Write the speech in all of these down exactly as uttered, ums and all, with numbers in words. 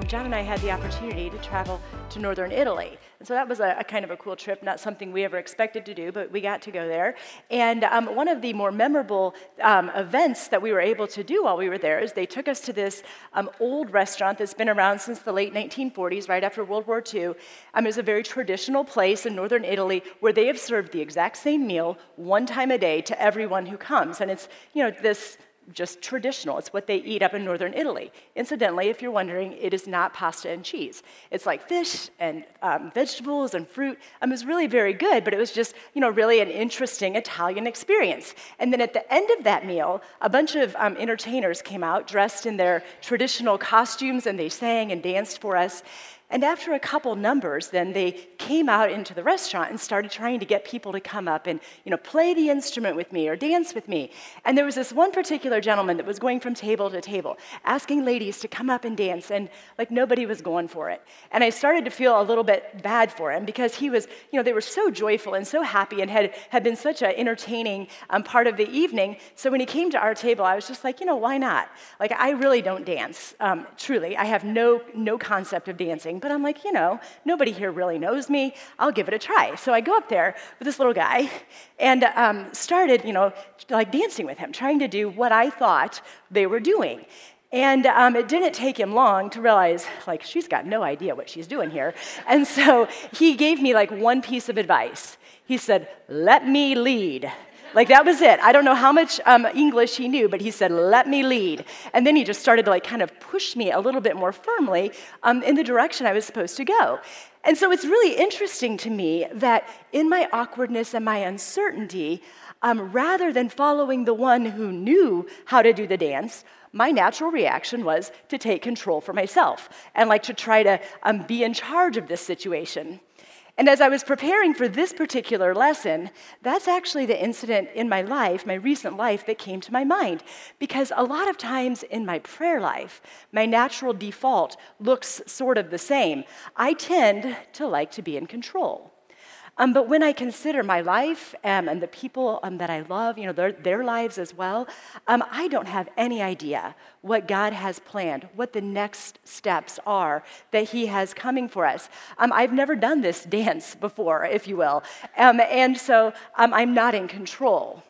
John and I had the opportunity to travel to northern Italy. And so that was a, a kind of a cool trip, not something we ever expected to do, but we got to go there. And um, one of the more memorable um, events that we were able to do while we were there is they took us to this um, old restaurant that's been around since the late nineteen forties, right after World War Two. Um, it's a very traditional place in northern Italy where they have served the exact same meal one time a day to everyone who comes. And it's, you know, this just traditional. It's what they eat up in northern Italy. Incidentally, if you're wondering, it is not pasta and cheese. It's like fish and um, vegetables and fruit. Um, it was really very good, but it was just, you know, really an interesting Italian experience. And then at the end of that meal, a bunch of um, entertainers came out dressed in their traditional costumes, and they sang and danced for us. And after a couple numbers, then they came out into the restaurant and started trying to get people to come up and, you know, play the instrument with me or dance with me. And there was this one particular gentleman that was going from table to table, asking ladies to come up and dance, and like nobody was going for it. And I started to feel a little bit bad for him because he was, you know, they were so joyful and so happy and had, had been such an entertaining um, part of the evening. So when he came to our table, I was just like, you know, why not? Like, I really don't dance, um, truly. I have no, no concept of dancing. But I'm like, you know, nobody here really knows me. I'll give it a try. So I go up there with this little guy and um, started, you know, like dancing with him, trying to do what I thought they were doing. And um, it didn't take him long to realize, like, she's got no idea what she's doing here. And so he gave me, like, one piece of advice. He said, "Let me lead." Like, that was it. I don't know how much um, English he knew, but he said, "Let me lead." And then he just started to like kind of push me a little bit more firmly um, in the direction I was supposed to go. And so it's really interesting to me that in my awkwardness and my uncertainty, um, rather than following the one who knew how to do the dance, my natural reaction was to take control for myself and like to try to um, be in charge of this situation. And as I was preparing for this particular lesson, that's actually the incident in my life, my recent life, that came to my mind. Because a lot of times in my prayer life, my natural default looks sort of the same. I tend to like to be in control. Um, but when I consider my life um, and the people um, that I love, you know, their, their lives as well, um, I don't have any idea what God has planned, what the next steps are that He has coming for us. Um, I've never done this dance before, if you will, um, and so um, I'm not in control.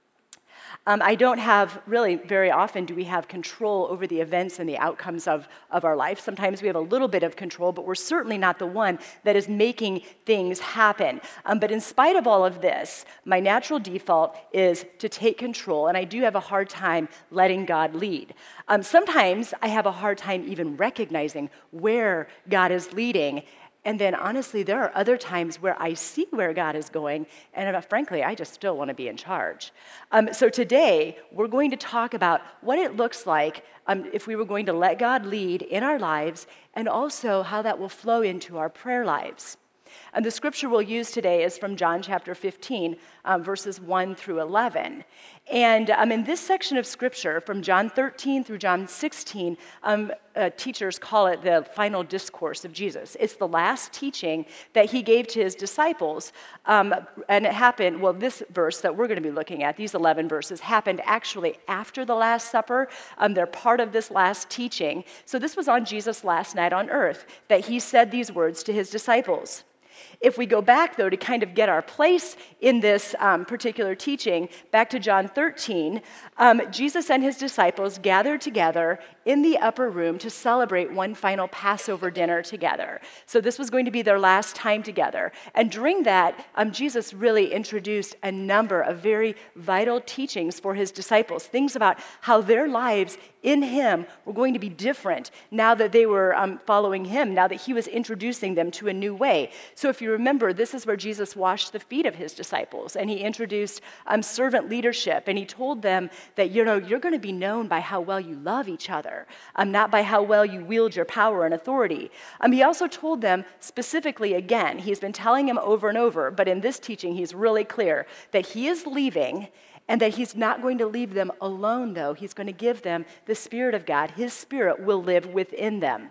Um, I don't have, really, very often do we have control over the events and the outcomes of, of our life. Sometimes we have a little bit of control, but we're certainly not the one that is making things happen. Um, but in spite of all of this, my natural default is to take control, and I do have a hard time letting God lead. Um, sometimes I have a hard time even recognizing where God is leading. And then, honestly, there are other times where I see where God is going, and uh, frankly, I just still want to be in charge. Um, so today, we're going to talk about what it looks like um, if we were going to let God lead in our lives, and also how that will flow into our prayer lives. And the scripture we'll use today is from John chapter fifteen, um, verses one through eleven. And um, in this section of scripture, from John thirteen through John sixteen, um, uh, teachers call it the final discourse of Jesus. It's the last teaching that he gave to his disciples. Um, and it happened, well, this verse that we're going to be looking at, these eleven verses, happened actually after the Last Supper. Um, they're part of this last teaching. So this was on Jesus' last night on earth that he said these words to his disciples. If we go back, though, to kind of get our place in this um, particular teaching, back to John thirteen, um, Jesus and his disciples gathered together in the upper room to celebrate one final Passover dinner together. So this was going to be their last time together. And during that, um, Jesus really introduced a number of very vital teachings for his disciples, things about how their lives in him were going to be different now that they were um, following him, now that he was introducing them to a new way. So if you remember, this is where Jesus washed the feet of his disciples, and he introduced um, servant leadership, and he told them that, you know, you're going to be known by how well you love each other, um, not by how well you wield your power and authority. Um, he also told them specifically, again, he's been telling them over and over, but in this teaching, he's really clear that he is leaving, and that he's not going to leave them alone, though. He's going to give them the Spirit of God. His Spirit will live within them.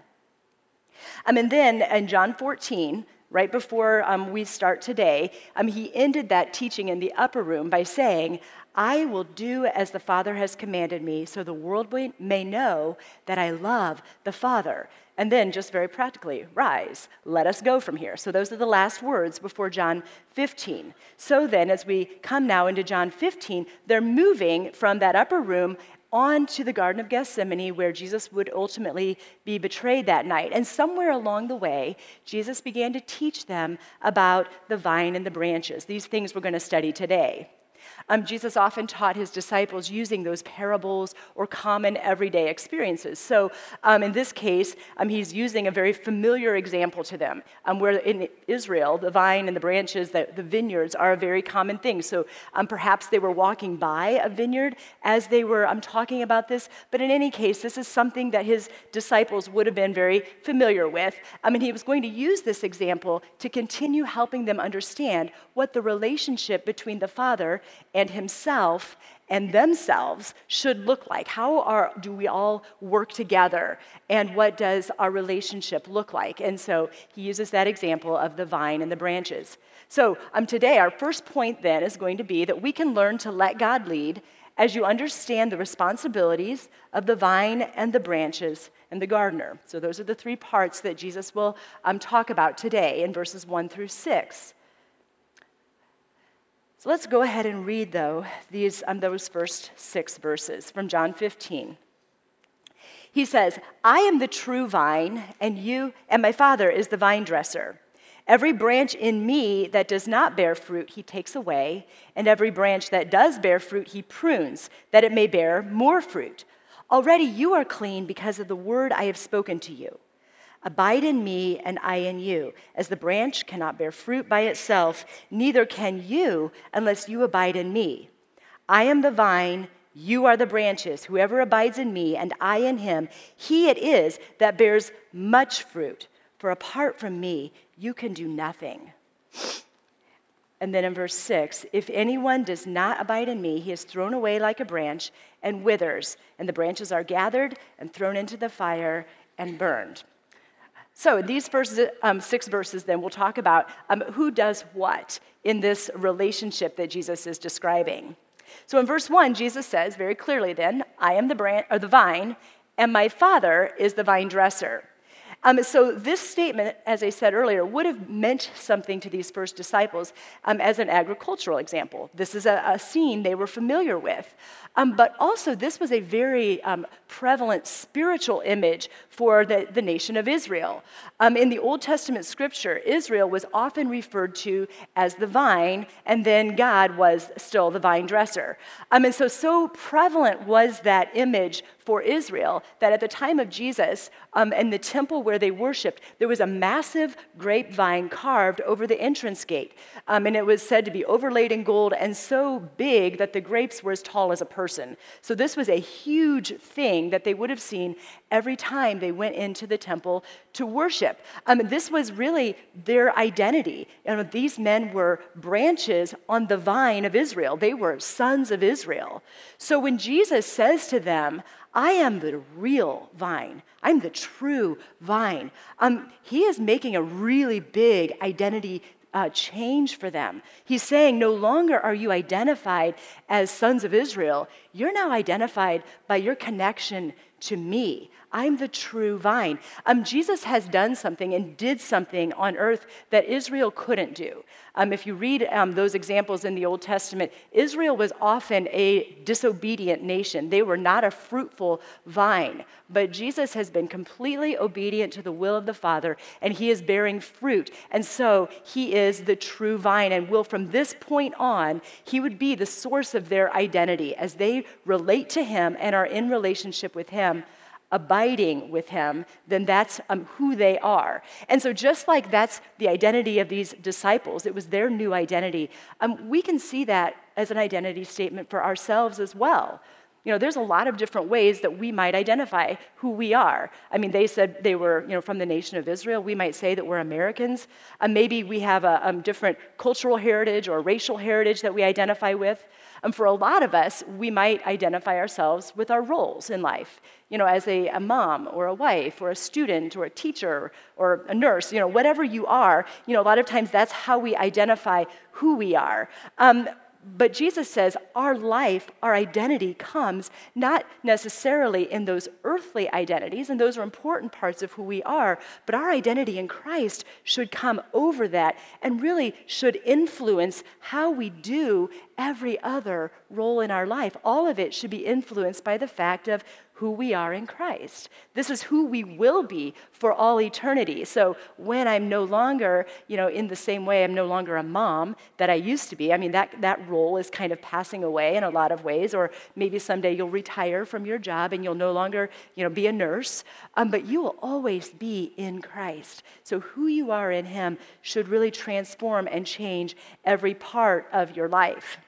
Um, and then in John fourteen, right before um, we start today, um, he ended that teaching in the upper room by saying, "I will do as the Father has commanded me, so the world may know that I love the Father." And then, just very practically, rise, let us go from here. So those are the last words before John fifteen. So then, as we come now into John fifteen, they're moving from that upper room on to the Garden of Gethsemane, where Jesus would ultimately be betrayed that night. And somewhere along the way, Jesus began to teach them about the vine and the branches, these things we're going to study today. Um, Jesus often taught his disciples using those parables or common everyday experiences. So um, in this case, um, he's using a very familiar example to them, um, where in Israel, the vine and the branches, the, the vineyards are a very common thing. So um, perhaps they were walking by a vineyard as they were um, talking about this, but in any case, this is something that his disciples would have been very familiar with. I mean, he was going to use this example to continue helping them understand what the relationship between the Father and himself and themselves should look like. How are, do we all work together? And what does our relationship look like? And so he uses that example of the vine and the branches. So um, today, our first point then is going to be that we can learn to let God lead as you understand the responsibilities of the vine and the branches and the gardener. So those are the three parts that Jesus will um, talk about today in verses one through six. So let's go ahead and read, though, these um, those first six verses from John fifteen. He says, "I am the true vine, and you and my Father is the vine dresser. Every branch in me that does not bear fruit, he takes away, and every branch that does bear fruit, he prunes, that it may bear more fruit. Already you are clean because of the word I have spoken to you. Abide in me, and I in you. As the branch cannot bear fruit by itself, neither can you unless you abide in me. I am the vine, you are the branches. Whoever abides in me, and I in him, he it is that bears much fruit. For apart from me, you can do nothing." And then in verse six, "If anyone does not abide in me, he is thrown away like a branch and withers, and the branches are gathered and thrown into the fire and burned." So these first um, six verses then we'll talk about um, who does what in this relationship that Jesus is describing. So in verse one, Jesus says very clearly then, "I am the branch or the vine, and my Father is the vine dresser." Um, so this statement, as I said earlier, would have meant something to these first disciples um, as an agricultural example. This is a, a scene they were familiar with. Um, but also, this was a very um, prevalent spiritual image for the, the nation of Israel. Um, in the Old Testament scripture, Israel was often referred to as the vine, and then God was still the vine dresser. Um, and so, so prevalent was that image for Israel that at the time of Jesus, um, in the temple where they worshiped, there was a massive grapevine carved over the entrance gate. Um, and it was said to be overlaid in gold and so big that the grapes were as tall as a person. So this was a huge thing that they would have seen every time they went into the temple to worship. Um, this was really their identity. You know, these men were branches on the vine of Israel. They were sons of Israel. So when Jesus says to them, "I am the real vine. I'm the true vine." Um, he is making a really big identity uh, change for them. He's saying, no longer are you identified as sons of Israel. You're now identified by your connection to me. I'm the true vine. Um, Jesus has done something and did something on earth that Israel couldn't do. Um, if you read um, those examples in the Old Testament, Israel was often a disobedient nation. They were not a fruitful vine. But Jesus has been completely obedient to the will of the Father, and he is bearing fruit. And so he is the true vine, and will from this point on, he would be the source of their identity as they relate to him and are in relationship with him, abiding with him, then that's um, who they are. And so just like that's the identity of these disciples, it was their new identity, um, we can see that as an identity statement for ourselves as well. You know, there's a lot of different ways that we might identify who we are. I mean, they said they were, you know, from the nation of Israel. We might say that we're Americans. Uh, maybe we have a um, different cultural heritage or racial heritage that we identify with. And um, for a lot of us, we might identify ourselves with our roles in life. You know, as a, a mom or a wife or a student or a teacher or a nurse, you know, whatever you are, you know, a lot of times that's how we identify who we are. Um, but Jesus says our life, our identity comes not necessarily in those earthly identities, and those are important parts of who we are, but our identity in Christ should come over that and really should influence how we do every other role in our life. All of it should be influenced by the fact of who we are in Christ. This is who we will be for all eternity. So when I'm no longer, you know, in the same way, I'm no longer a mom that I used to be. I mean, that, that role is kind of passing away in a lot of ways, or maybe someday you'll retire from your job and you'll no longer, you know, be a nurse, um, but you will always be in Christ. So who you are in him should really transform and change every part of your life.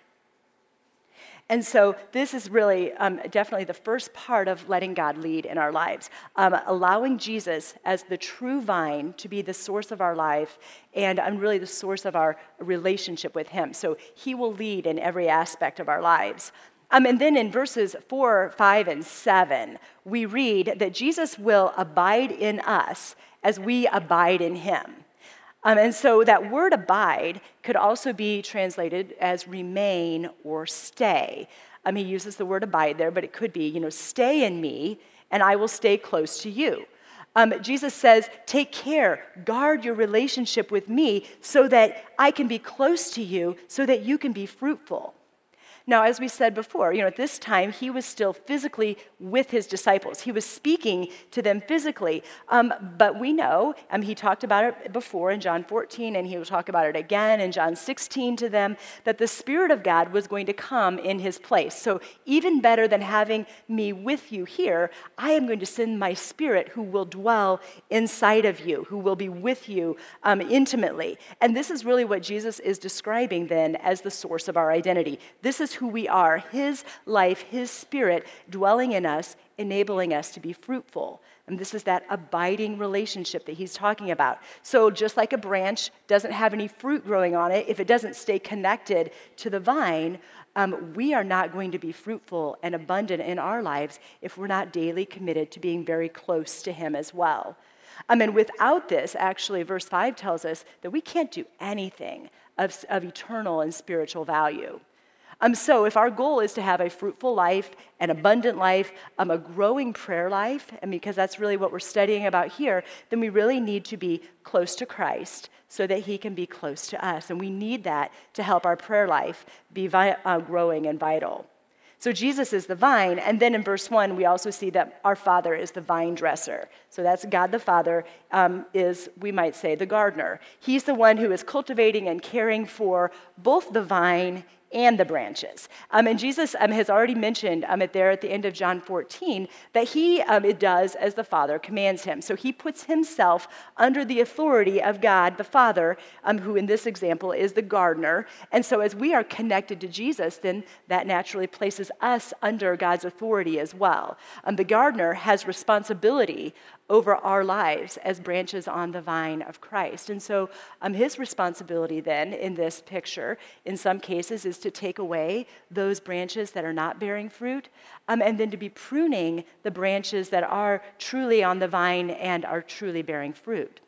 And so this is really um, definitely the first part of letting God lead in our lives, um, allowing Jesus as the true vine to be the source of our life and um, really the source of our relationship with him. So he will lead in every aspect of our lives. Um, and then in verses four, five, and seven, we read that Jesus will abide in us as we abide in him. Um, and so that word abide could also be translated as remain or stay. Um, he uses the word abide there, but it could be, you know, stay in me and I will stay close to you. Um, Jesus says, take care, guard your relationship with me so that I can be close to you so that you can be fruitful. Now, as we said before, you know, at this time, he was still physically with his disciples. He was speaking to them physically. Um, but we know, um, he talked about it before in John fourteen, and he will talk about it again in John sixteen to them, that the Spirit of God was going to come in his place. So even better than having me with you here, I am going to send my Spirit who will dwell inside of you, who will be with you um, intimately. And this is really what Jesus is describing then as the source of our identity. This is who we are, his life, his Spirit dwelling in us, enabling us to be fruitful. And this is that abiding relationship that he's talking about. So just like a branch doesn't have any fruit growing on it, if it doesn't stay connected to the vine, um, we are not going to be fruitful and abundant in our lives if we're not daily committed to being very close to him as well. I mean, without this, actually, verse five tells us that we can't do anything of, of eternal and spiritual value. Um, so if our goal is to have a fruitful life, an abundant life, um, a growing prayer life, and because that's really what we're studying about here, then we really need to be close to Christ so that he can be close to us. And we need that to help our prayer life be vi- uh, growing and vital. So Jesus is the vine, and then in verse one, we also see that our Father is the vine dresser. So that's God the Father um, is, we might say, the gardener. He's the one who is cultivating and caring for both the vine and the branches. Um, and Jesus um, has already mentioned um, it there at the end of John fourteen that he um, it does as the Father commands him. So he puts himself under the authority of God the Father, um, who in this example is the gardener. And so as we are connected to Jesus, then that naturally places us under God's authority as well. Um, the gardener has responsibility over our lives as branches on the vine of Christ. And so um, his responsibility then in this picture, in some cases, is to take away those branches that are not bearing fruit, um, and then to be pruning the branches that are truly on the vine and are truly bearing fruit.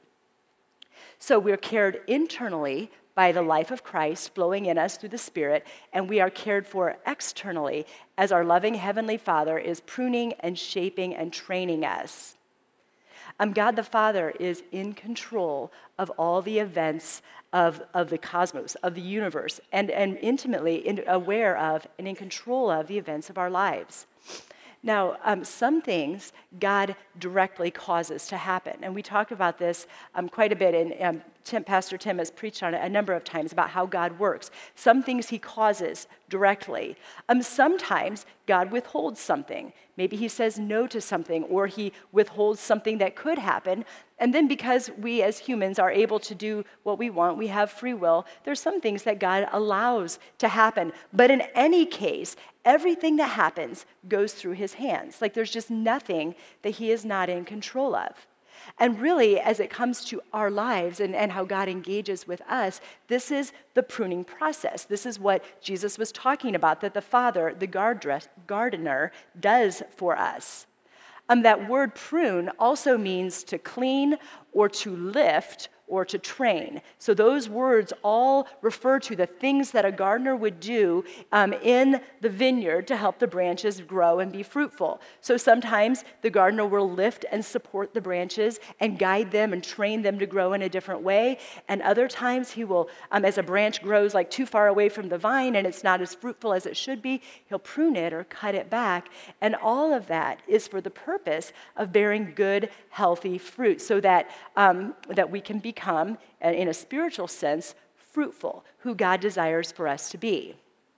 So we're cared internally by the life of Christ flowing in us through the Spirit, and we are cared for externally as our loving Heavenly Father is pruning and shaping and training us. Um, God the Father is in control of all the events of, of the cosmos, of the universe, and, and intimately in, aware of and in control of the events of our lives. Now, um, some things God directly causes to happen, and we talked about this um, quite a bit, and um, Tim, Pastor Tim has preached on it a number of times about how God works. Some things he causes directly. Um, sometimes God withholds something. Maybe he says no to something, or he withholds something that could happen. And then because we as humans are able to do what we want, we have free will, there's some things that God allows to happen. But in any case, everything that happens goes through his hands. Like there's just nothing that he is not in control of. And really, as it comes to our lives and, and how God engages with us, this is the pruning process. This is what Jesus was talking about, that the Father, the gardener, does for us. Um, that word prune also means to clean or to lift or to train. So those words all refer to the things that a gardener would do um, in the vineyard to help the branches grow and be fruitful. So sometimes the gardener will lift and support the branches and guide them and train them to grow in a different way. And other times he will, um, as a branch grows like too far away from the vine and it's not as fruitful as it should be, he'll prune it or cut it back. And all of that is for the purpose of bearing good, healthy fruit so that, um, that we can become, in a spiritual sense, fruitful, who God desires for us to be.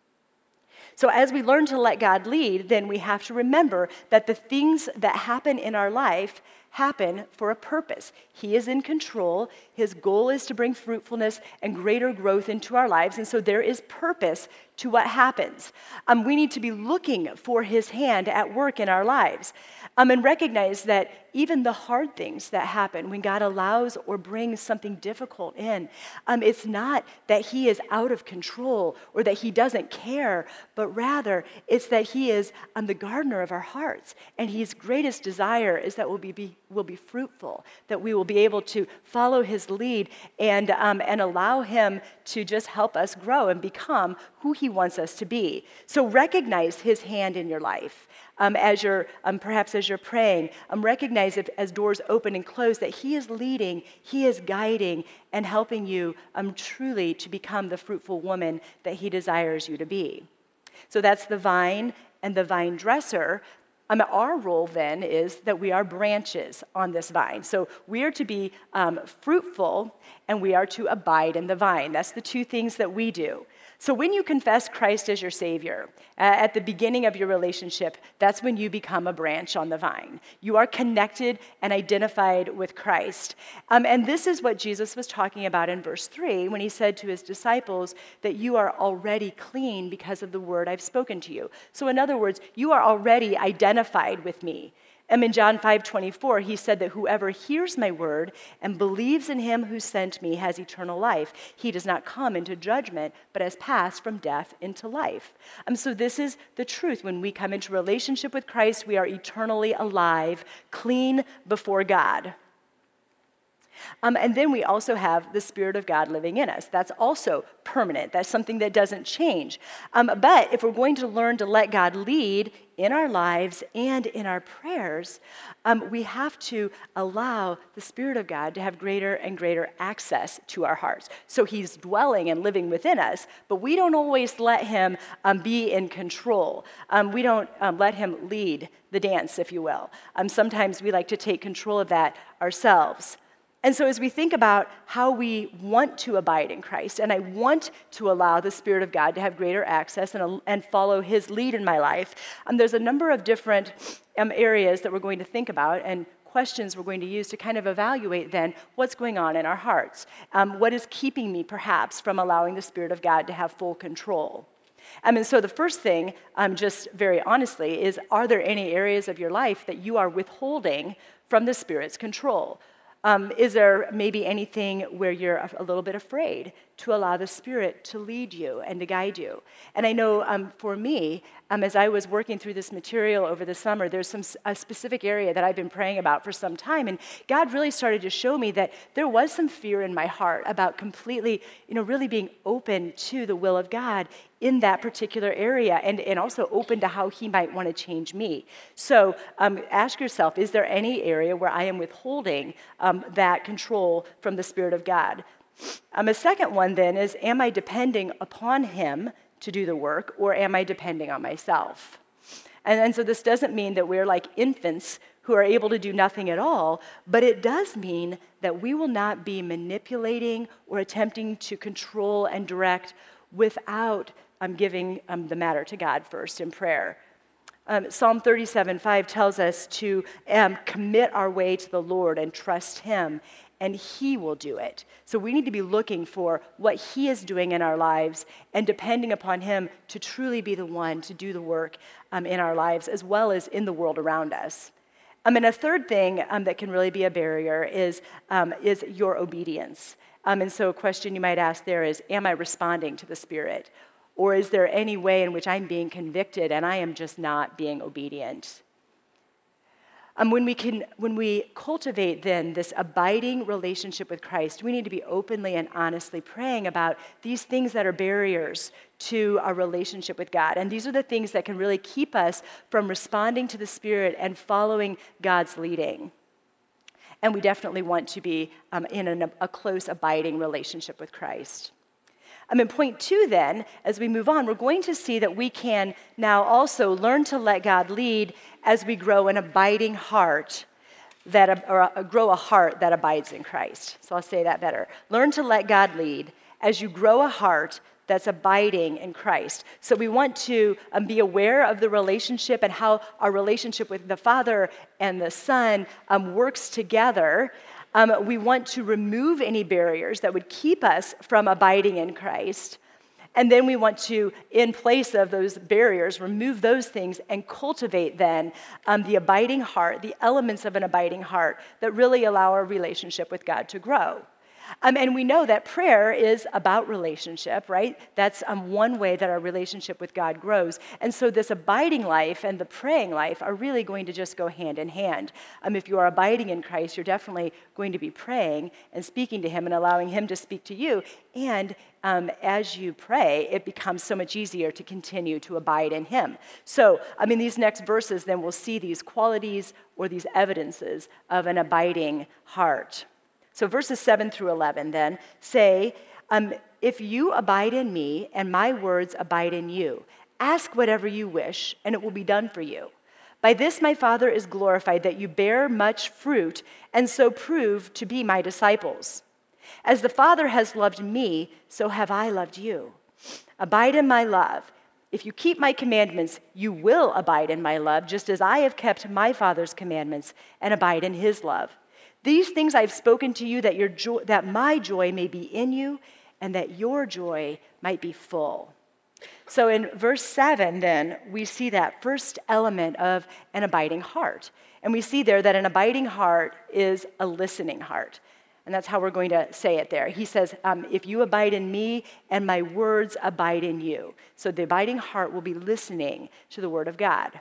So as we learn to let God lead, then we have to remember that the things that happen in our life happen for a purpose. He is in control. His goal is to bring fruitfulness and greater growth into our lives, and so there is purpose to what happens. Um, we need to be looking for his hand at work in our lives um, and recognize that even the hard things that happen when God allows or brings something difficult in, um, it's not that he is out of control or that he doesn't care, but rather it's that he is um, the gardener of our hearts, and his greatest desire is that we'll be, be, we'll be fruitful, that we will be able to follow his lead and, um, and allow him to just help us grow and become who he wants us to be. So recognize his hand in your life. Um, as you're, um, perhaps as you're praying, um, recognize if, as doors open and close that he is leading, he is guiding, and helping you um, truly to become the fruitful woman that he desires you to be. So that's the vine and the vine dresser. Um, our role then is that we are branches on this vine. So we are to be um, fruitful and we are to abide in the vine. That's the two things that we do. So when you confess Christ as your Savior, uh, at the beginning of your relationship, that's when you become a branch on the vine. You are connected and identified with Christ. Um, and this is what Jesus was talking about in verse three when he said to his disciples that you are already clean because of the word I've spoken to you. So in other words, you are already identified with me. And in John five twenty-four, he said that whoever hears my word and believes in him who sent me has eternal life. He does not come into judgment, but has passed from death into life. Um, so this is the truth. When we come into relationship with Christ, we are eternally alive, clean before God. Um, and then we also have the Spirit of God living in us. That's also permanent. That's something that doesn't change. Um, but if we're going to learn to let God lead in our lives and in our prayers, um, we have to allow the Spirit of God to have greater and greater access to our hearts. So he's dwelling and living within us, but we don't always let him um, be in control. Um, we don't um, let him lead the dance, if you will. Um, sometimes we like to take control of that ourselves. And so as we think about how we want to abide in Christ, and I want to allow the Spirit of God to have greater access and, and follow his lead in my life, um, there's a number of different um, areas that we're going to think about and questions we're going to use to kind of evaluate then what's going on in our hearts. Um, what is keeping me perhaps from allowing the Spirit of God to have full control? Um, and so the first thing, um, just very honestly, is are there any areas of your life that you are withholding from the Spirit's control? Um, is there maybe anything where you're a, a little bit afraid to allow the Spirit to lead you and to guide you? And I know um, for me, um, as I was working through this material over the summer, there's some a specific area that I've been praying about for some time, and God really started to show me that there was some fear in my heart about completely, you know, really being open to the will of God in that particular area, and, and also open to how he might want to change me. So um, ask yourself, is there any area where I am withholding um, that control from the Spirit of God? Um, a second one then is, am I depending upon him to do the work, or am I depending on myself? And, and so this doesn't mean that we're like infants who are able to do nothing at all, but it does mean that we will not be manipulating or attempting to control and direct without um, giving um, the matter to God first in prayer. Um, Psalm thirty-seven five tells us to um, commit our way to the Lord and trust him, and he will do it. So we need to be looking for what he is doing in our lives and depending upon him to truly be the one to do the work um, in our lives as well as in the world around us. Um, and a third thing um, that can really be a barrier is, um, is your obedience. Um, and so a question you might ask there is, am I responding to the Spirit? Or is there any way in which I'm being convicted and I am just not being obedient? Um, when we can, when we cultivate then this abiding relationship with Christ, we need to be openly and honestly praying about these things that are barriers to our relationship with God. And these are the things that can really keep us from responding to the Spirit and following God's leading. And we definitely want to be um, in an, a close, abiding relationship with Christ. Um, in point two then, as we move on, we're going to see that we can now also learn to let God lead as we grow an abiding heart, that or a, grow a heart that abides in Christ. So I'll say that better. Learn to let God lead as you grow a heart that's abiding in Christ. So we want to um, be aware of the relationship and how our relationship with the Father and the Son um, works together. Um, we want to remove any barriers that would keep us from abiding in Christ. And then we want to, in place of those barriers, remove those things and cultivate then um, the abiding heart, the elements of an abiding heart that really allow our relationship with God to grow. Um, and we know that prayer is about relationship, right? That's um, one way that our relationship with God grows. And so this abiding life and the praying life are really going to just go hand in hand. Um, if you are abiding in Christ, you're definitely going to be praying and speaking to him and allowing him to speak to you. And um, as you pray, it becomes so much easier to continue to abide in him. So, I mean, these next verses, then we'll see these qualities or these evidences of an abiding heart. So verses seven through eleven then say, um, if you abide in me and my words abide in you, ask whatever you wish and it will be done for you. By this my Father is glorified, that you bear much fruit and so prove to be my disciples. As the Father has loved me, so have I loved you. Abide in my love. If you keep my commandments, you will abide in my love, just as I have kept my Father's commandments and abide in his love. These things I've spoken to you, that your joy, that my joy may be in you, and that your joy might be full. So in verse seven, then, we see that first element of an abiding heart. And we see there that an abiding heart is a listening heart. And that's how we're going to say it there. He says, um, if you abide in me and my words abide in you. So the abiding heart will be listening to the word of God.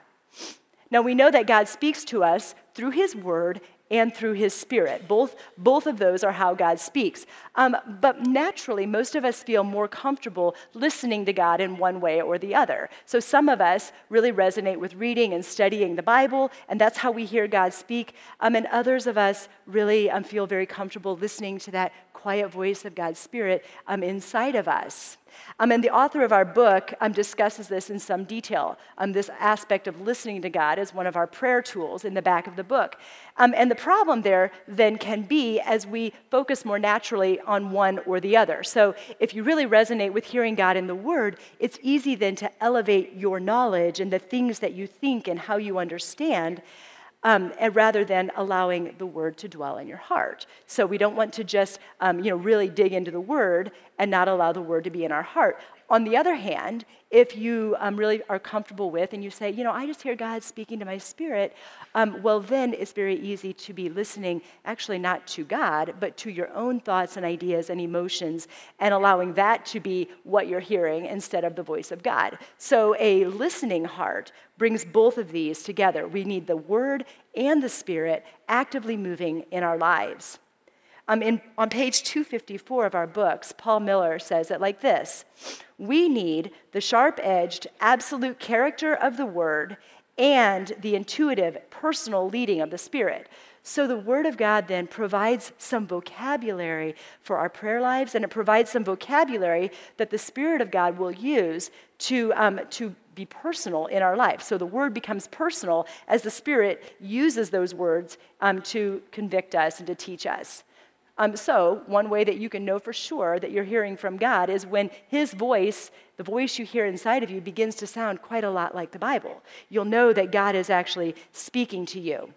Now we know that God speaks to us through his word and through his Spirit. Both, both of those are how God speaks. Um, but naturally, most of us feel more comfortable listening to God in one way or the other. So some of us really resonate with reading and studying the Bible, and that's how we hear God speak. Um, and others of us really um, feel very comfortable listening to that quiet voice of God's Spirit um, inside of us. Um, and the author of our book um, discusses this in some detail. Um, this aspect of listening to God is one of our prayer tools in the back of the book. Um, and the problem there then can be as we focus more naturally on one or the other. So if you really resonate with hearing God in the Word, it's easy then to elevate your knowledge and the things that you think and how you understand, Um, and rather than allowing the word to dwell in your heart. So we don't want to just, um, you know, really dig into the word and not allow the word to be in our heart. On the other hand, if you um, really are comfortable with and you say, you know, I just hear God speaking to my spirit, um, well, then it's very easy to be listening actually not to God, but to your own thoughts and ideas and emotions and allowing that to be what you're hearing instead of the voice of God. So a listening heart brings both of these together. We need the word and the spirit actively moving in our lives. Um, in, on page two fifty-four of our books, Paul Miller says it like this: we need the sharp-edged, absolute character of the word and the intuitive, personal leading of the Spirit. So the Word of God then provides some vocabulary for our prayer lives, and it provides some vocabulary that the Spirit of God will use to, um, to be personal in our life. So the Word becomes personal as the Spirit uses those words um, to convict us and to teach us. Um, so one way that you can know for sure that you're hearing from God is when his voice, the voice you hear inside of you, begins to sound quite a lot like the Bible. You'll know that God is actually speaking to you.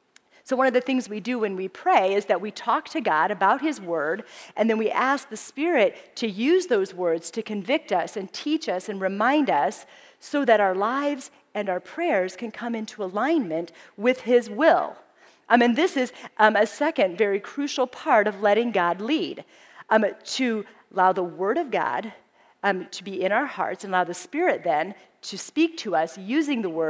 So one of the things we do when we pray is that we talk to God about his word, and then we ask the Spirit to use those words to convict us and teach us and remind us so that our lives and our prayers can come into alignment with his will. Um, and this is um, a second very crucial part of letting God lead, um, to allow the Word of God um, to be in our hearts and allow the Spirit then to speak to us using the Word.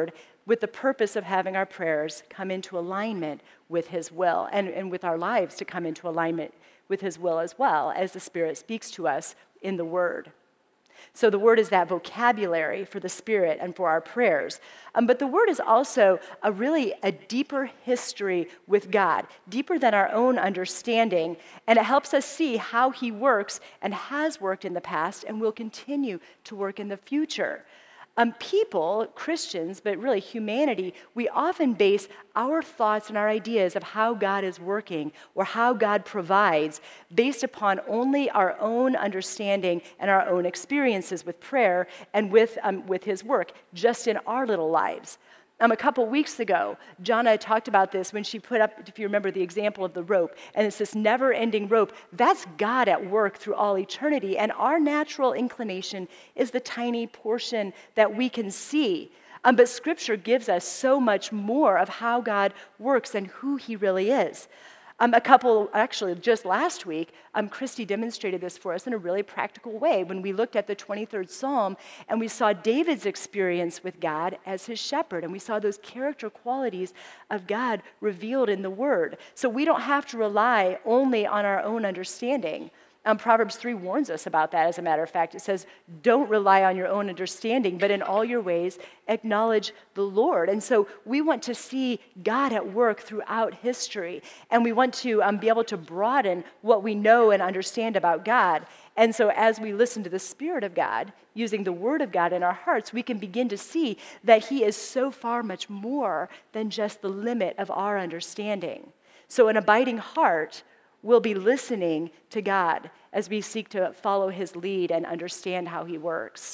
with the purpose of having our prayers come into alignment with his will, and, and with our lives to come into alignment with his will as well, as the Spirit speaks to us in the Word. So the Word is that vocabulary for the Spirit and for our prayers. Um, but the Word is also a really a deeper history with God, deeper than our own understanding, and it helps us see how he works and has worked in the past and will continue to work in the future. Um, people, Christians, but really humanity, we often base our thoughts and our ideas of how God is working or how God provides based upon only our own understanding and our own experiences with prayer and with, um, with his work, just in our little lives. Um, a couple weeks ago, Jonna talked about this when she put up, if you remember, the example of the rope, and it's this never-ending rope. That's God at work through all eternity, and our natural inclination is the tiny portion that we can see. Um, but Scripture gives us so much more of how God works and who he really is. Um, a couple, actually, just last week, um, Christy demonstrated this for us in a really practical way when we looked at the twenty-third Psalm and we saw David's experience with God as his shepherd, and we saw those character qualities of God revealed in the Word. So we don't have to rely only on our own understanding. Um, Proverbs three warns us about that, as a matter of fact. It says, don't rely on your own understanding, but in all your ways acknowledge the Lord. And so we want to see God at work throughout history, and we want to um, be able to broaden what we know and understand about God. And so as we listen to the Spirit of God, using the Word of God in our hearts, we can begin to see that he is so far much more than just the limit of our understanding. So an abiding heart will be listening to God as we seek to follow his lead and understand how he works.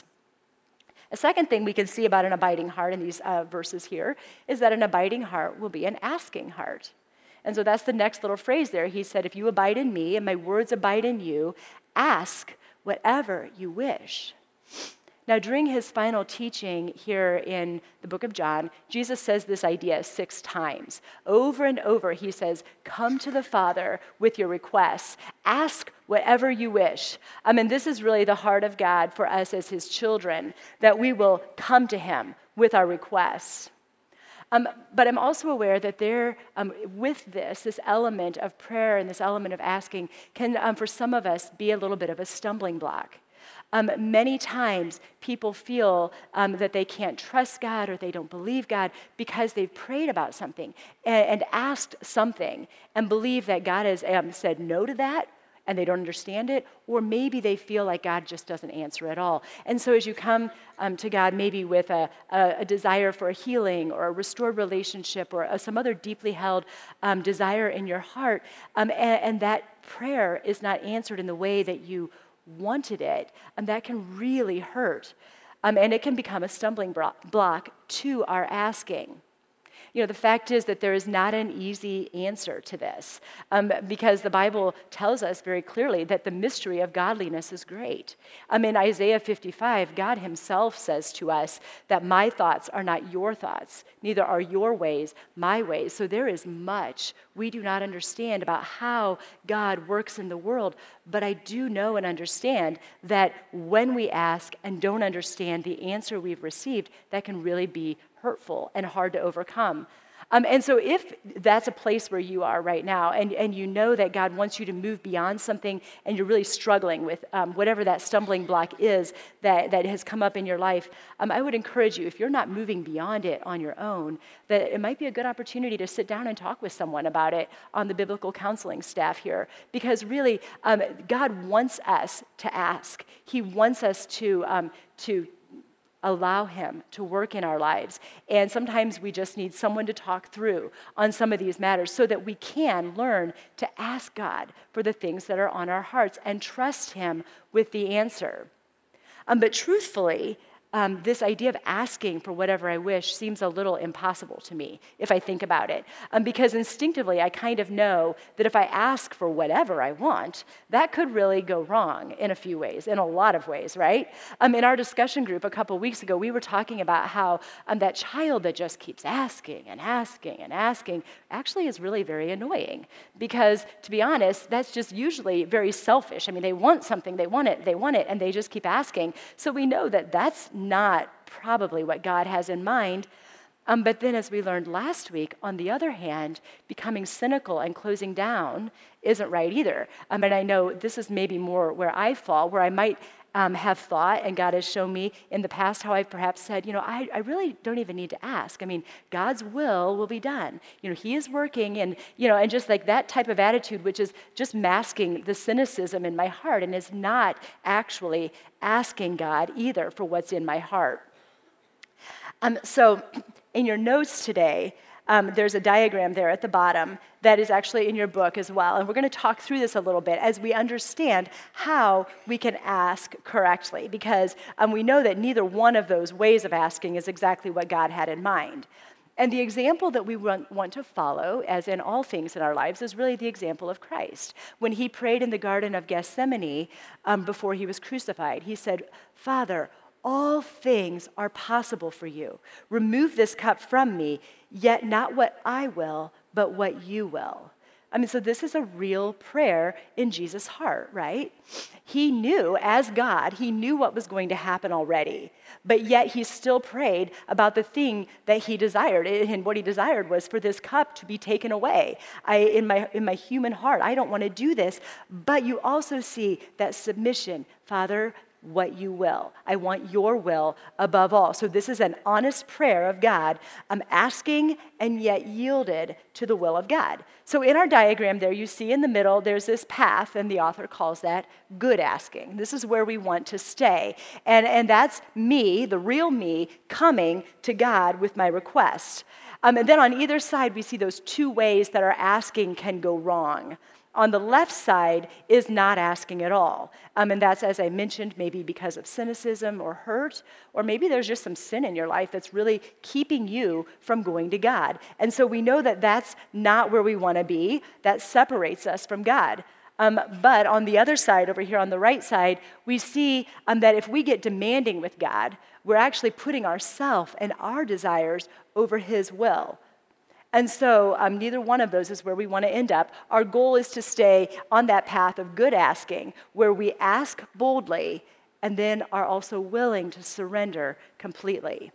A second thing we can see about an abiding heart in these uh, verses here is that an abiding heart will be an asking heart. And so that's the next little phrase there. He said, if you abide in me and my words abide in you, ask whatever you wish. Now, during his final teaching here in the book of John, Jesus says this idea six times. Over and over, he says, come to the Father with your requests. Ask whatever you wish. I mean, this is really the heart of God for us as his children, that we will come to him with our requests. Um, but I'm also aware that there, um, with this, this element of prayer and this element of asking can, um, for some of us, be a little bit of a stumbling block. Um, many times people feel um, that they can't trust God or they don't believe God because they've prayed about something and, and asked something and believe that God has um, said no to that and they don't understand it, or maybe they feel like God just doesn't answer at all. And so as you come um, to God maybe with a, a, a desire for a healing or a restored relationship or a, some other deeply held um, desire in your heart, um, and, and that prayer is not answered in the way that you wanted it, and that can really hurt. Um, and it can become a stumbling block to our asking. You know, the fact is that there is not an easy answer to this um, because the Bible tells us very clearly that the mystery of godliness is great. Um, in Isaiah fifty-five, God himself says to us that my thoughts are not your thoughts, neither are your ways my ways. So there is much we do not understand about how God works in the world, but I do know and understand that when we ask and don't understand the answer we've received, that can really be hurtful and hard to overcome. Um, and so if that's a place where you are right now and, and you know that God wants you to move beyond something and you're really struggling with um, whatever that stumbling block is that, that has come up in your life, um, I would encourage you, if you're not moving beyond it on your own, that it might be a good opportunity to sit down and talk with someone about it on the biblical counseling staff here. Because really, um, God wants us to ask. He wants us to um, to allow him to work in our lives. And sometimes we just need someone to talk through on some of these matters so that we can learn to ask God for the things that are on our hearts and trust him with the answer. Um, but truthfully, Um, this idea of asking for whatever I wish seems a little impossible to me if I think about it. Um, because instinctively, I kind of know that if I ask for whatever I want, that could really go wrong in a few ways, in a lot of ways, right? Um, in our discussion group a couple weeks ago, we were talking about how um, that child that just keeps asking and asking and asking actually is really very annoying. Because to be honest, that's just usually very selfish. I mean, they want something, they want it, they want it, and they just keep asking. So we know that that's not probably what God has in mind. Um, but then, as we learned last week, on the other hand, becoming cynical and closing down isn't right either. Um, and I know this is maybe more where I fall, where I might um, have thought, and God has shown me in the past how I've perhaps said, you know, I, I really don't even need to ask. I mean, God's will will be done. You know, He is working, and, you know, and just like that type of attitude, which is just masking the cynicism in my heart and is not actually asking God either for what's in my heart. Um, so in your notes today, um, there's a diagram there at the bottom that is actually in your book as well. And we're going to talk through this a little bit as we understand how we can ask correctly, because um, we know that neither one of those ways of asking is exactly what God had in mind. And the example that we want, want to follow, as in all things in our lives, is really the example of Christ. When he prayed in the Garden of Gethsemane um, before he was crucified, he said, "Father, all things are possible for you. Remove this cup from me, yet not what I will, but what you will." I mean, so this is a real prayer in Jesus' heart, right? He knew, as God, he knew what was going to happen already, but yet he still prayed about the thing that he desired, and what he desired was for this cup to be taken away. I, in my, in my human heart, I don't want to do this, but you also see that submission. Father, what you will. I want your will above all. So this is an honest prayer of God. I'm asking and yet yielded to the will of God. So in our diagram there, you see in the middle, there's this path, and the author calls that good asking. This is where we want to stay. And, and that's me, the real me, coming to God with my request. Um, and then on either side, we see those two ways that our asking can go wrong. On the left side is not asking at all. Um, and that's, as I mentioned, maybe because of cynicism or hurt, or maybe there's just some sin in your life that's really keeping you from going to God. And so we know that that's not where we want to be. That separates us from God. Um, but on the other side, over here on the right side, we see um, that if we get demanding with God, we're actually putting ourselves and our desires over His will. And so um, neither one of those is where we want to end up. Our goal is to stay on that path of good asking, where we ask boldly and then are also willing to surrender completely.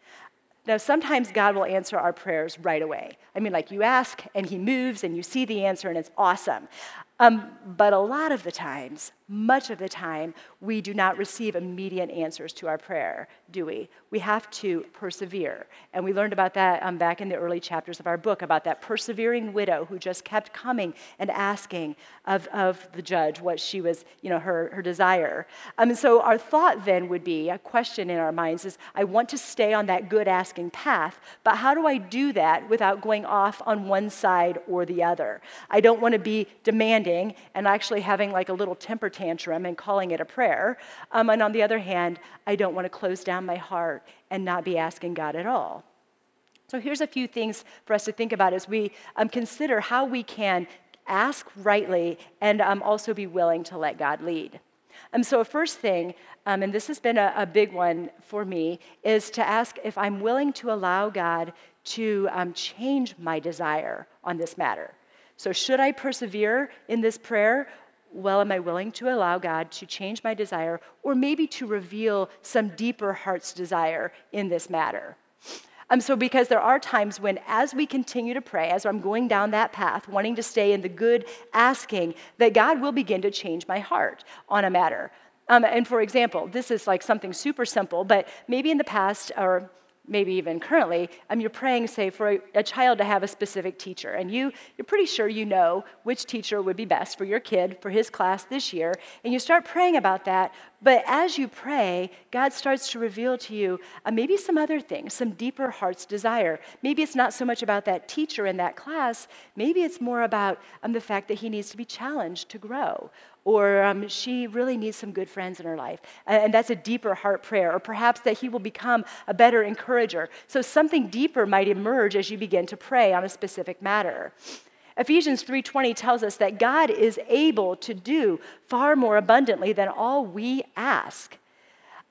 Now, sometimes God will answer our prayers right away. I mean, like you ask and He moves and you see the answer and it's awesome. Um, but a lot of the times, much of the time, we do not receive immediate answers to our prayer, do we? We have to persevere. And we learned about that um, back in the early chapters of our book, about that persevering widow who just kept coming and asking of, of the judge what she was, you know, her, her desire. Um, and so our thought then would be, a question in our minds is, I want to stay on that good asking path, but how do I do that without going off on one side or the other? I don't want to be demanding and actually having like a little temper tantrum and calling it a prayer. Um, and on the other hand, I don't want to close down my heart and not be asking God at all. So here's a few things for us to think about as we um, consider how we can ask rightly and um, also be willing to let God lead. Um, so a first thing, um, and this has been a, a big one for me, is to ask if I'm willing to allow God to um, change my desire on this matter. So should I persevere in this prayer? Well, am I willing to allow God to change my desire, or maybe to reveal some deeper heart's desire in this matter? Um, so because there are times when, as we continue to pray, as I'm going down that path, wanting to stay in the good asking, that God will begin to change my heart on a matter. Um, and for example, this is like something super simple, but maybe in the past, or maybe even currently, um, you're praying, say, for a, a child to have a specific teacher, and you, you're pretty sure you know which teacher would be best for your kid, for his class this year, and you start praying about that, but as you pray, God starts to reveal to you uh, maybe some other things, some deeper heart's desire. Maybe it's not so much about that teacher in that class, maybe it's more about um, the fact that he needs to be challenged to grow, or um, she really needs some good friends in her life. And that's a deeper heart prayer. Or perhaps that he will become a better encourager. So something deeper might emerge as you begin to pray on a specific matter. Ephesians three twenty tells us that God is able to do far more abundantly than all we ask.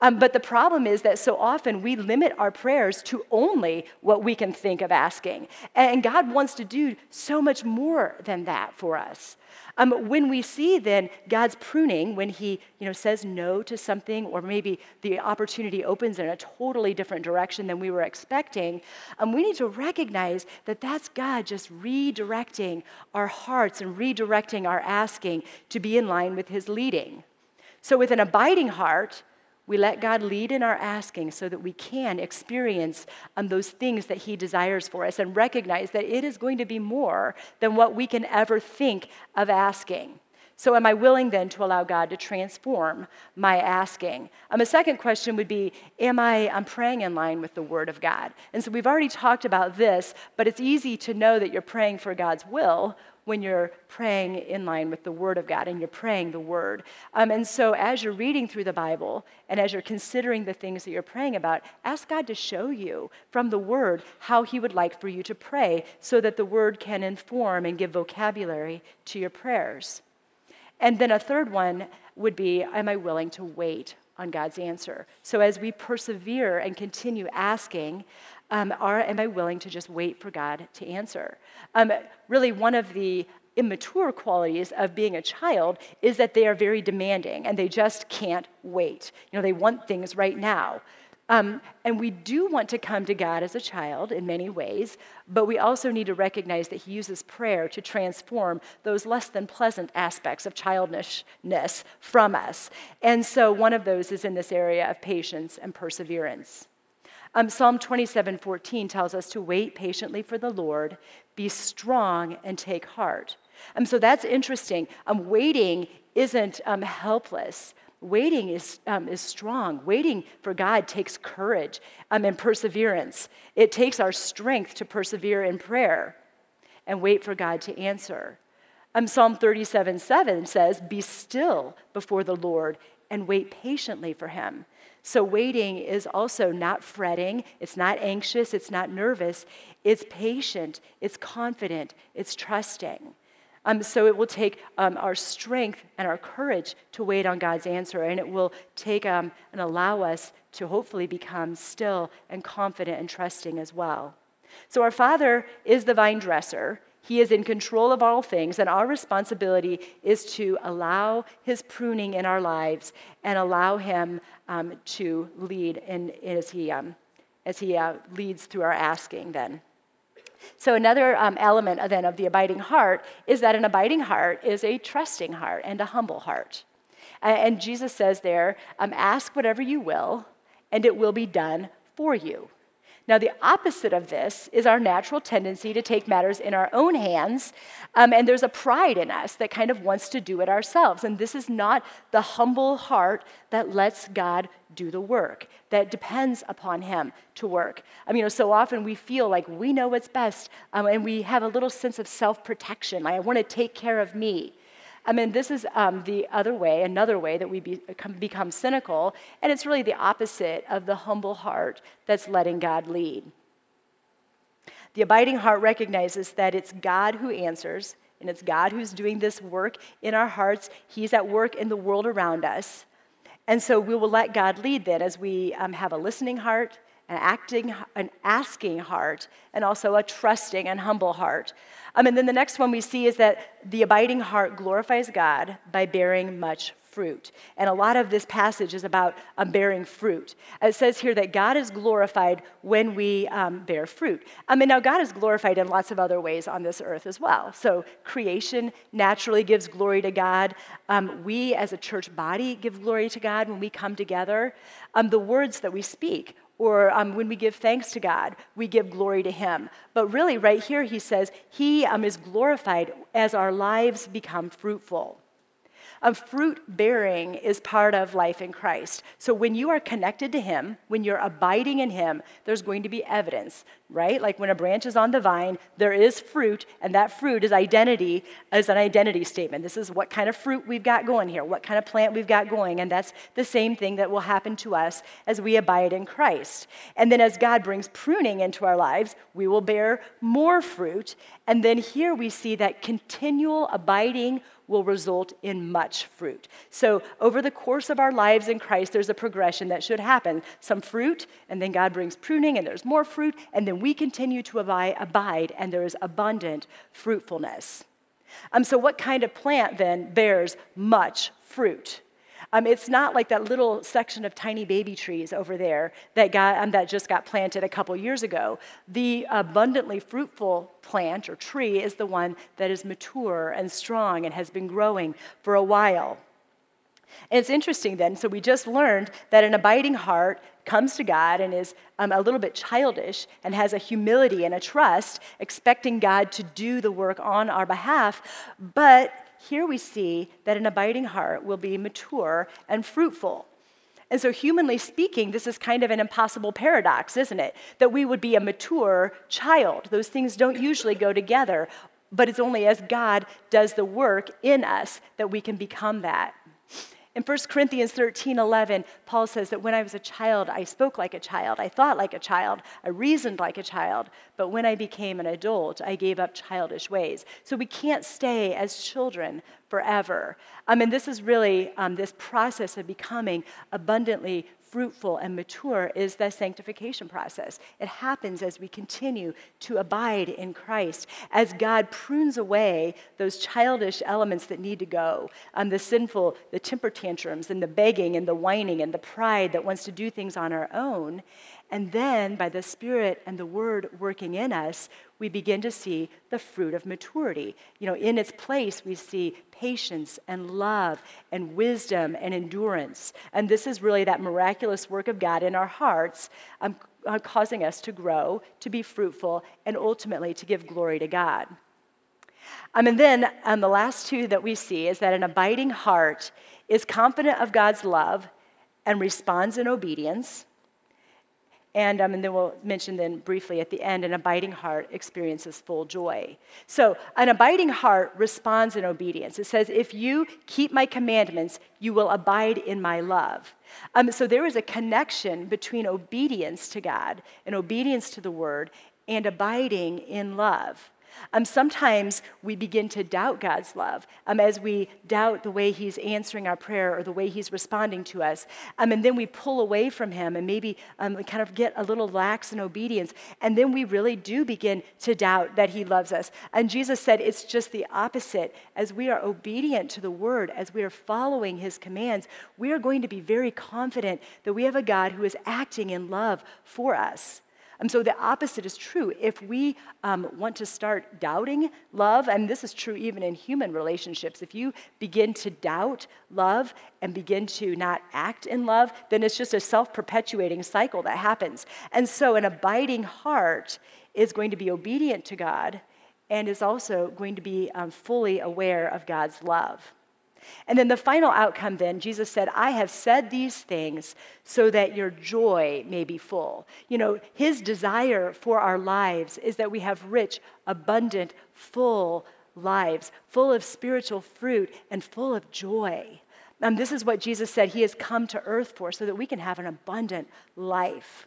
Um, but the problem is that so often we limit our prayers to only what we can think of asking. And God wants to do so much more than that for us. Um, when we see then God's pruning, when he you know, says no to something, or maybe the opportunity opens in a totally different direction than we were expecting, um, we need to recognize that that's God just redirecting our hearts and redirecting our asking to be in line with his leading. So with an abiding heart, we let God lead in our asking so that we can experience um, those things that he desires for us and recognize that it is going to be more than what we can ever think of asking. So am I willing then to allow God to transform my asking? Um, a second question would be, am I I'm praying in line with the Word of God? And so we've already talked about this, but it's easy to know that you're praying for God's will when you're praying in line with the Word of God and you're praying the Word. Um, and so as you're reading through the Bible and as you're considering the things that you're praying about, ask God to show you from the Word how he would like for you to pray so that the Word can inform and give vocabulary to your prayers. And then a third one would be, am I willing to wait on God's answer? So as we persevere and continue asking, um, are, am I willing to just wait for God to answer? Um, really, one of the immature qualities of being a child is that they are very demanding and they just can't wait. You know, they want things right now. Um, and we do want to come to God as a child in many ways, but we also need to recognize that he uses prayer to transform those less than pleasant aspects of childishness from us. And so one of those is in this area of patience and perseverance. Um, Psalm twenty-seven fourteen tells us to wait patiently for the Lord, be strong and take heart. Um, so that's interesting. Um, waiting isn't um, helpless. Waiting is um, is strong. Waiting for God takes courage um, and perseverance. It takes our strength to persevere in prayer and wait for God to answer. Um, Psalm thirty-seven seven says, be still before the Lord and wait patiently for him. So waiting is also not fretting, it's not anxious, it's not nervous, it's patient, it's confident, it's trusting. Um, so it will take um, our strength and our courage to wait on God's answer, and it will take um, and allow us to hopefully become still and confident and trusting as well. So our Father is the vine dresser. He is in control of all things, and our responsibility is to allow his pruning in our lives and allow him um, to lead in, as he, um, as he uh, leads through our asking then. So another um, element of, then of the abiding heart is that an abiding heart is a trusting heart and a humble heart. Uh, and Jesus says there, um, ask whatever you will, and it will be done for you. Now, the opposite of this is our natural tendency to take matters in our own hands, um, and there's a pride in us that kind of wants to do it ourselves. And this is not the humble heart that lets God do the work, that depends upon him to work. I mean, you know, so often we feel like we know what's best, um, and we have a little sense of self-protection. Like, I want to take care of me. I mean, this is um, the other way, another way that we become, become cynical, and it's really the opposite of the humble heart that's letting God lead. The abiding heart recognizes that it's God who answers, and it's God who's doing this work in our hearts. He's at work in the world around us. And so we will let God lead then as we um, have a listening heart, an acting, an asking heart, and also a trusting and humble heart. Um, and then the next one we see is that the abiding heart glorifies God by bearing much fruit. And a lot of this passage is about um, bearing fruit. It says here that God is glorified when we um, bear fruit. I mean, now God is glorified in lots of other ways on this earth as well. So creation naturally gives glory to God. Um, we as a church body give glory to God when we come together. Um, the words that we speak, or um, when we give thanks to God, we give glory to him. But really, right here, he says, he um, is glorified as our lives become fruitful. Um, fruit bearing is part of life in Christ. So when you are connected to him, when you're abiding in him, there's going to be evidence, right? Like when a branch is on the vine, there is fruit, and that fruit is identity, is an identity statement. This is what kind of fruit we've got going here, what kind of plant we've got going, and that's the same thing that will happen to us as we abide in Christ. And then as God brings pruning into our lives, we will bear more fruit, and then here we see that continual abiding will result in much fruit. So over the course of our lives in Christ, there's a progression that should happen. Some fruit, and then God brings pruning, and there's more fruit, and then we continue to abide, abide and there is abundant fruitfulness. Um, so what kind of plant then bears much fruit? Um, it's not like that little section of tiny baby trees over there that got um, that just got planted a couple years ago. The abundantly fruitful plant or tree is the one that is mature and strong and has been growing for a while. And it's interesting then, so we just learned that an abiding heart comes to God and is um, a little bit childish and has a humility and a trust, expecting God to do the work on our behalf. But here we see that an abiding heart will be mature and fruitful. And so humanly speaking, this is kind of an impossible paradox, isn't it? That we would be a mature child. Those things don't usually go together, but it's only as God does the work in us that we can become that. In First Corinthians thirteen eleven, Paul says that when I was a child, I spoke like a child, I thought like a child, I reasoned like a child, but when I became an adult, I gave up childish ways. So we can't stay as children forever. Um, and this is really, um, this process of becoming abundantly fruitful and mature is the sanctification process. It happens as we continue to abide in Christ, as God prunes away those childish elements that need to go, um, the sinful, the temper tantrums, and the begging, and the whining, and the pride that wants to do things on our own. And then, by the Spirit and the Word working in us, we begin to see the fruit of maturity. You know, in its place, we see patience and love and wisdom and endurance. And this is really that miraculous work of God in our hearts, um, uh, causing us to grow, to be fruitful, and ultimately to give glory to God. Um, and then um, the last two that we see is that an abiding heart is confident of God's love and responds in obedience. And, um, and then we'll mention then briefly at the end, an abiding heart experiences full joy. So an abiding heart responds in obedience. It says, if you keep my commandments, you will abide in my love. Um, so there is a connection between obedience to God and obedience to the word and abiding in love. Um, sometimes we begin to doubt God's love um, as we doubt the way he's answering our prayer or the way he's responding to us. Um, and then we pull away from him and maybe um, we kind of get a little lax in obedience. And then we really do begin to doubt that he loves us. And Jesus said it's just the opposite. As we are obedient to the word, as we are following his commands, we are going to be very confident that we have a God who is acting in love for us. And so the opposite is true. If we um, want to start doubting love, and this is true even in human relationships, if you begin to doubt love and begin to not act in love, then it's just a self-perpetuating cycle that happens. And so an abiding heart is going to be obedient to God and is also going to be um, fully aware of God's love. And then the final outcome then, Jesus said, I have said these things so that your joy may be full. You know, his desire for our lives is that we have rich, abundant, full lives, full of spiritual fruit and full of joy. And this is what Jesus said he has come to earth for, so that we can have an abundant life.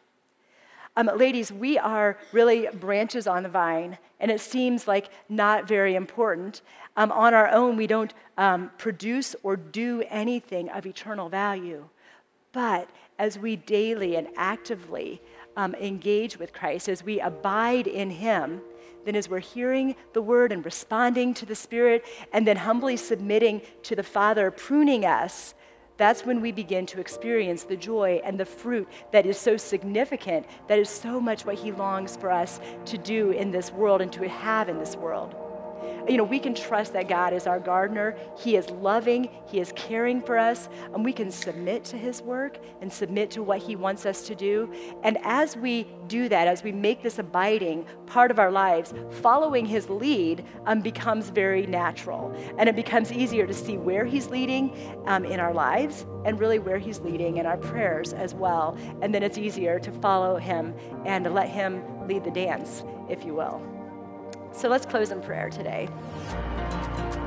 Um, ladies, we are really branches on the vine, and it seems like not very important. Um, on our own, we don't um, produce or do anything of eternal value. But as we daily and actively um, engage with Christ, as we abide in him, then as we're hearing the word and responding to the Spirit, and then humbly submitting to the Father, pruning us, that's when we begin to experience the joy and the fruit that is so significant, that is so much what he longs for us to do in this world and to have in this world. You know, we can trust that God is our gardener. He is loving. He is caring for us. And we can submit to his work and submit to what he wants us to do. And as we do that, as we make this abiding part of our lives, following his lead um, becomes very natural. And it becomes easier to see where he's leading um, in our lives and really where he's leading in our prayers as well. And then it's easier to follow him and to let him lead the dance, if you will. So let's close in prayer today.